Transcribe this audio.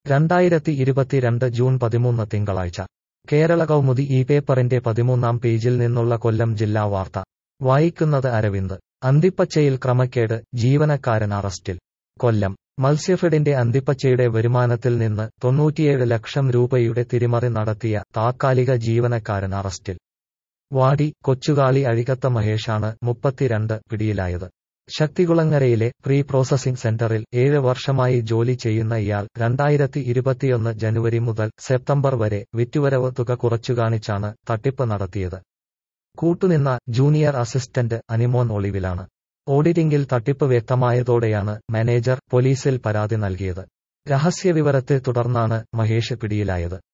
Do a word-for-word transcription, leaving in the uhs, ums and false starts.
രണ്ടായിരത്തി ഇരുപത്തിരണ്ട് ജൂൺ പതിമൂന്ന് തിങ്കളാഴ്ച കേരള കൗമുദി ഈ പേപ്പറിന്റെ പതിമൂന്നാം പേജിൽ നിന്നുള്ള കൊല്ലം ജില്ലാ വാർത്ത വായിക്കുന്നത് അരവിന്ദ്. അന്തിപ്പച്ചയിൽ ക്രമക്കേട്, ജീവനക്കാരൻ അറസ്റ്റിൽ. കൊല്ലം മത്സ്യഫെഡിന്റെ അന്തിപ്പച്ചയുടെ വരുമാനത്തിൽ നിന്ന് തൊണ്ണൂറ്റിയേഴ് ലക്ഷം രൂപയുടെ തിരിമറി നടത്തിയ താത്കാലിക ജീവനക്കാരൻ അറസ്റ്റിൽ. വാടി കൊച്ചുകാളി അഴികത്ത മഹേഷാണ് മുപ്പത്തിരണ്ട് പിടിയിലായത്. ശക്തികുളങ്ങരയിലെ പ്രീ പ്രോസസിംഗ് സെന്ററിൽ ഏഴ് വർഷമായി ജോലി ചെയ്യുന്ന ഇയാൾ രണ്ടായിരത്തി ഇരുപത്തിയൊന്ന് ജനുവരി മുതൽ സെപ്റ്റംബർ വരെ വിറ്റുവരവ് തുക കുറച്ചുകാണിച്ചാണ് തട്ടിപ്പ് നടത്തിയത്. കൂട്ടുനിന്ന ജൂനിയർ അസിസ്റ്റന്റ് അനിമോൻ ഒളിവിലാണ്. ഓഡിറ്റിംഗിൽ തട്ടിപ്പ് വ്യക്തമായതോടെയാണ് മാനേജർ പോലീസിൽ പരാതി നൽകിയത്. രഹസ്യവിവരത്തെ തുടർന്നാണ് മഹേഷ് പിടിയിലായത്.